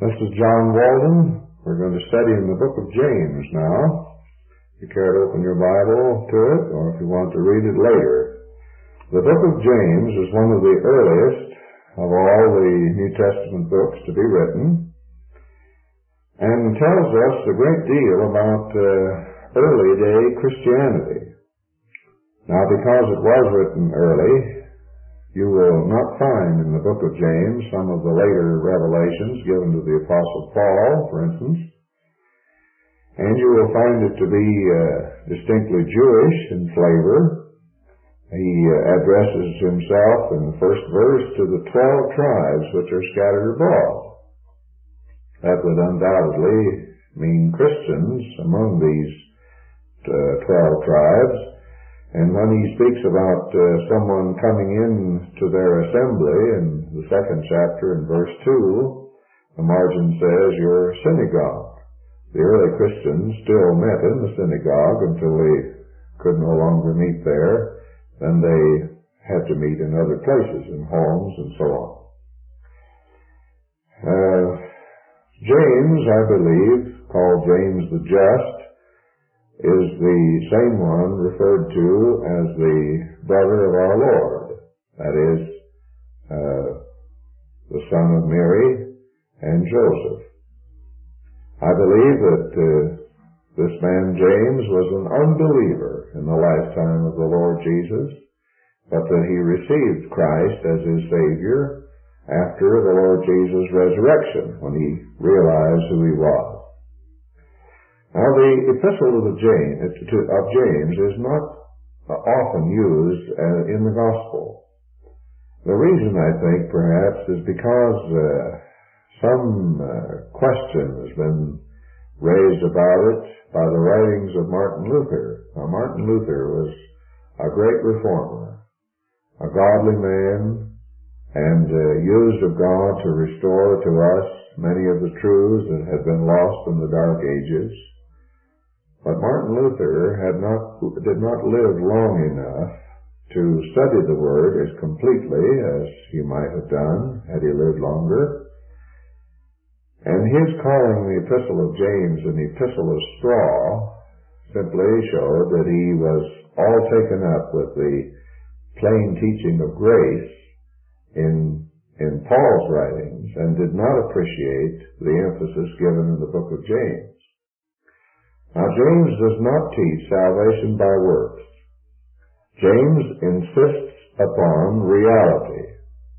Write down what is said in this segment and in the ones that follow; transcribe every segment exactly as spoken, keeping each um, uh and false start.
This is John Walden. We're going to study in the book of James now. If you care to open your Bible to it, or if you want to read it later. The book of James is one of the earliest of all the New Testament books to be written, and tells us a great deal about uh, early day Christianity. Now, because it was written early, you will not find in the book of James some of the later revelations given to the Apostle Paul, for instance. And you will find it to be uh, distinctly Jewish in flavor. He uh, addresses himself in the first verse to the twelve tribes which are scattered abroad. That would undoubtedly mean Christians among these uh, twelve tribes. And when he speaks about uh, someone coming in to their assembly in the second chapter in verse two, the margin says, your synagogue. The early Christians still met in the synagogue until they could no longer meet there. Then they had to meet in other places, in homes and so on. Uh, James, I believe, called James the Just, is the same one referred to as the brother of our Lord. That is, uh, the son of Mary and Joseph. I believe that uh, this man James was an unbeliever in the lifetime of the Lord Jesus, but that he received Christ as his Savior after the Lord Jesus' resurrection, when he realized who he was. Now, the epistle of James, of James is not often used in the gospel. The reason, I think, perhaps, is because uh, some uh, question has been raised about it by the writings of Martin Luther. Now, Martin Luther was a great reformer, a godly man, and uh, used of God to restore to us many of the truths that had been lost in the Dark Ages. But Martin Luther had not, did not live long enough to study the Word as completely as he might have done had he lived longer. And his calling the Epistle of James an epistle of straw simply showed that he was all taken up with the plain teaching of grace in, in Paul's writings and did not appreciate the emphasis given in the book of James. Now, James does not teach salvation by works. James insists upon reality.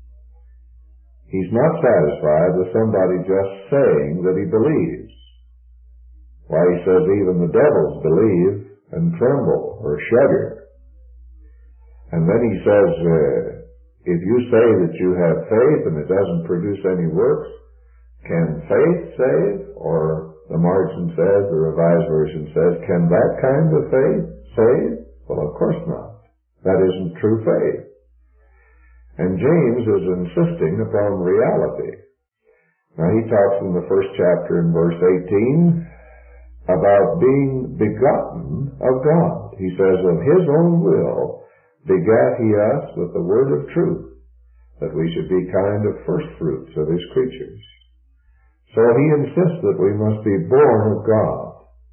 He's not satisfied with somebody just saying that he believes. Why, he says even the devils believe and tremble or shudder. And then he says, uh, if you say that you have faith and it doesn't produce any works, can faith save? Or the margin says, the Revised Version says, can that kind of faith save? Well, of course not. That isn't true faith. And James is insisting upon reality. Now, he talks in the first chapter in verse eighteen about being begotten of God. He says, of his own will begat he us with the word of truth, that we should be kind of first fruits of his creatures. So he insists that we must be born of God.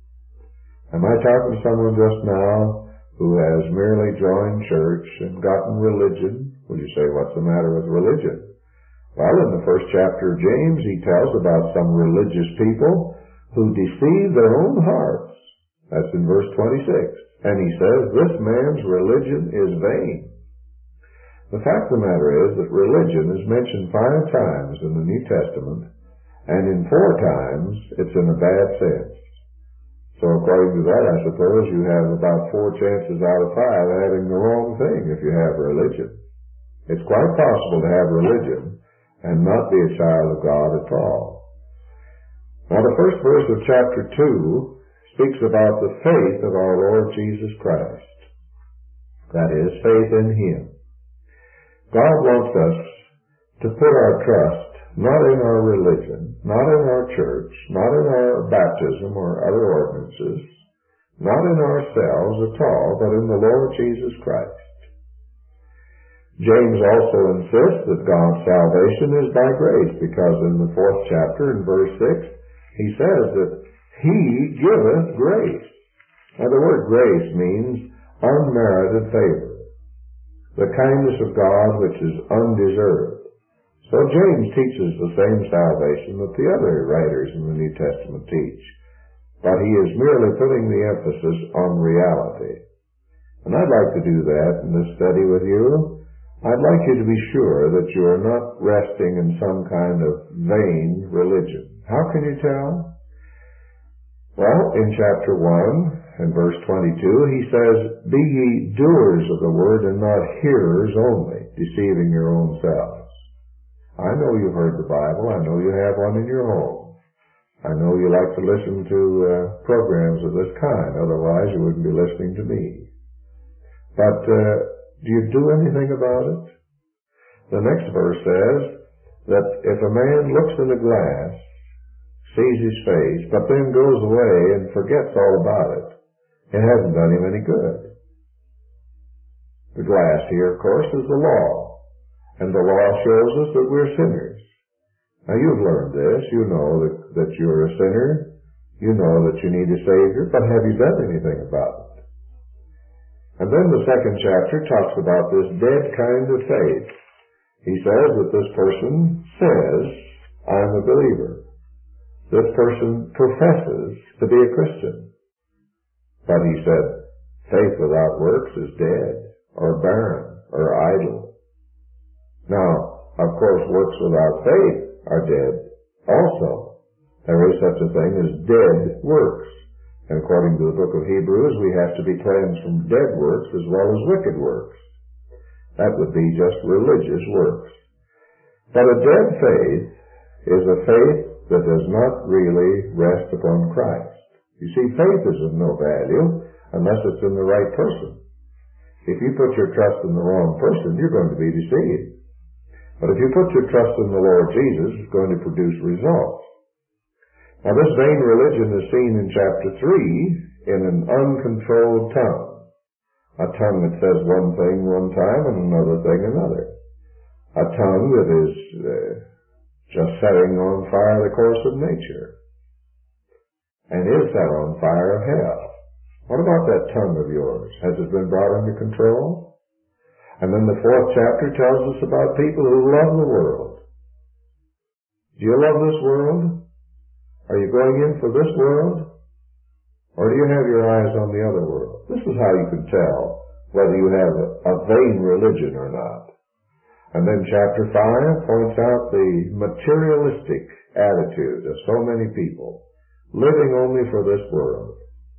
Am I talking to someone just now who has merely joined church and gotten religion? Will you say, what's the matter with religion? Well, in the first chapter of James, he tells about some religious people who deceive their own hearts. That's in verse twenty-six. And he says, this man's religion is vain. The fact of the matter is that religion is mentioned five times in the New Testament, and in four times, it's in a bad sense. So according to that, I suppose you have about four chances out of five having the wrong thing if you have religion. It's quite possible to have religion and not be a child of God at all. Now, the first verse of chapter two speaks about the faith of our Lord Jesus Christ. That is, faith in Him. God wants us to put our trust not in our religion, not in our church, not in our baptism or other ordinances, not in ourselves at all, but in the Lord Jesus Christ. James also insists that God's salvation is by grace, because in the fourth chapter, in verse six, he says that He giveth grace. Now the word grace means unmerited favor, the kindness of God which is undeserved. So James teaches the same salvation that the other writers in the New Testament teach, but he is merely putting the emphasis on reality. And I'd like to do that in this study with you. I'd like you to be sure that you are not resting in some kind of vain religion. How can you tell? Well, in chapter one, in verse twenty-two, he says, "Be ye doers of the word and not hearers only, deceiving your own selves." I know you've heard the Bible. I know you have one in your home. I know you like to listen to uh, programs of this kind. Otherwise, you wouldn't be listening to me. But uh, do you do anything about it? The next verse says that if a man looks in a glass, sees his face, but then goes away and forgets all about it, it hasn't done him any good. The glass here, of course, is the law. And the law shows us that we're sinners. Now you've learned this. You know that, that you're a sinner. You know that you need a Savior, but have you done anything about it? And then the second chapter talks about this dead kind of faith. He says that this person says, "I'm a believer." This person professes to be a Christian. But he said, faith without works is dead, or barren, or idle. Now, of course, works without faith are dead also. There is such a thing as dead works. And according to the book of Hebrews, we have to be cleansed from dead works as well as wicked works. That would be just religious works. But a dead faith is a faith that does not really rest upon Christ. You see, faith is of no value unless it's in the right person. If you put your trust in the wrong person, you're going to be deceived. But if you put your trust in the Lord Jesus, it's going to produce results. Now, this vain religion is seen in chapter three in an uncontrolled tongue. A tongue that says one thing one time and another thing another. A tongue that is uh, just setting on fire the course of nature. And is set on fire of hell. What about that tongue of yours? Has it been brought under control? And then the fourth chapter tells us about people who love the world. Do you love this world? Are you going in for this world? Or do you have your eyes on the other world? This is how you can tell whether you have a, a vain religion or not. And then chapter five points out the materialistic attitude of so many people, living only for this world.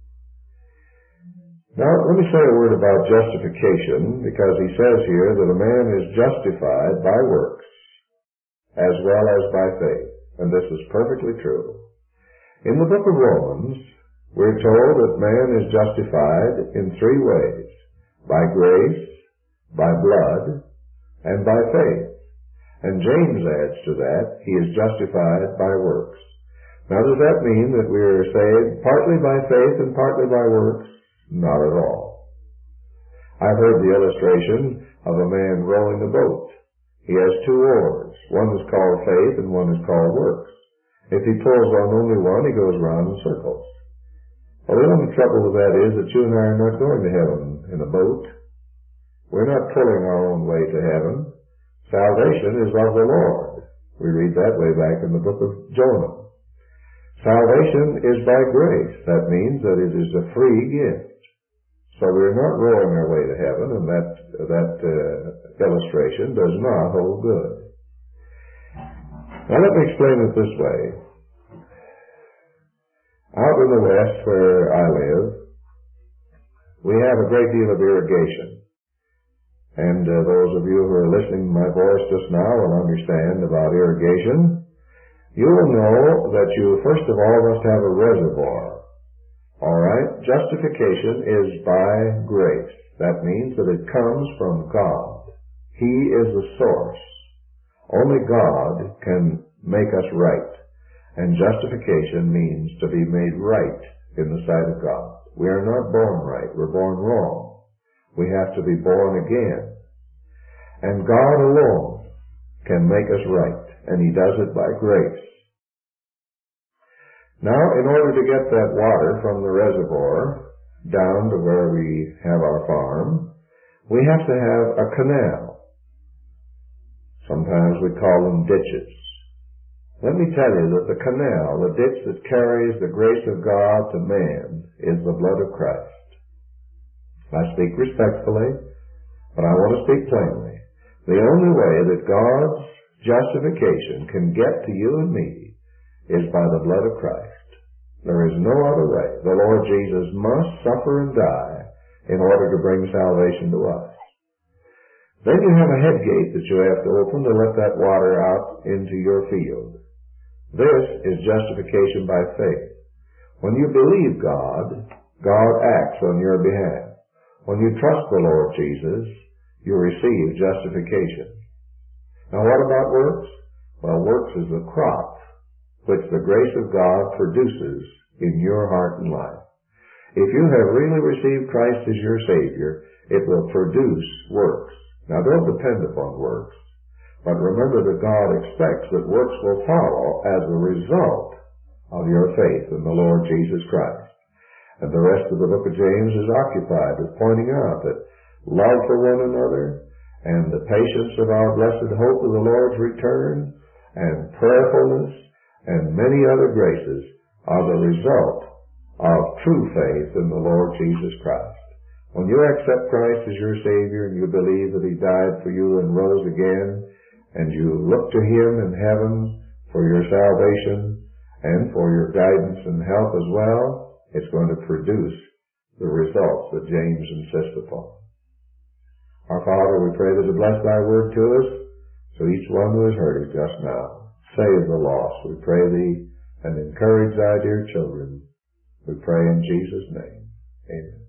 Now, let me say a word about justification, because he says here that a man is justified by works, as well as by faith. And this is perfectly true. In the book of Romans, we're told that man is justified in three ways: by grace, by blood, and by faith. And James adds to that, he is justified by works. Now, does that mean that we are saved partly by faith and partly by works? Not at all. I've heard the illustration of a man rowing a boat. He has two oars. One is called faith and one is called works. If he pulls on only one, he goes round in circles. Well, the only trouble with that is that you and I are not going to heaven in a boat. We're not pulling our own way to heaven. Salvation is of the Lord. We read that way back in the book of Jonah. Salvation is by grace. That means that it is a free gift. So we're not rowing our way to heaven, and that, that uh, illustration does not hold good. Now let me explain it this way. Out in the west where I live, we have a great deal of irrigation. And uh, those of you who are listening to my voice just now will understand about irrigation. You will know that you first of all must have a reservoir. All right? Justification is by grace. That means that it comes from God. He is the source. Only God can make us right. And justification means to be made right in the sight of God. We are not born right. We're born wrong. We have to be born again. And God alone can make us right, and He does it by grace. Now, in order to get that water from the reservoir down to where we have our farm, we have to have a canal. Sometimes we call them ditches. Let me tell you that the canal, the ditch that carries the grace of God to man, is the blood of Christ. I speak respectfully, but I want to speak plainly. The only way that God's justification can get to you and me is by the blood of Christ. There is no other way. The Lord Jesus must suffer and die in order to bring salvation to us. Then you have a head gate that you have to open to let that water out into your field. This is justification by faith. When you believe God, God acts on your behalf. When you trust the Lord Jesus, you receive justification. Now what about works? Well, works is the crop which the grace of God produces in your heart and life. If you have really received Christ as your Savior, it will produce works. Now don't depend upon works, but remember that God expects that works will follow as a result of your faith in the Lord Jesus Christ. And the rest of the book of James is occupied with pointing out that love for one another and the patience of our blessed hope of the Lord's return and prayerfulness and many other graces are the result of true faith in the Lord Jesus Christ. When you accept Christ as your Savior and you believe that He died for you and rose again, and you look to Him in heaven for your salvation and for your guidance and help as well, it's going to produce the results that James insists upon. Our Father, we pray that you bless Thy word to us, so each one who has heard it just now. Save the lost, we pray Thee, and encourage Thy dear children. We pray in Jesus' name. Amen.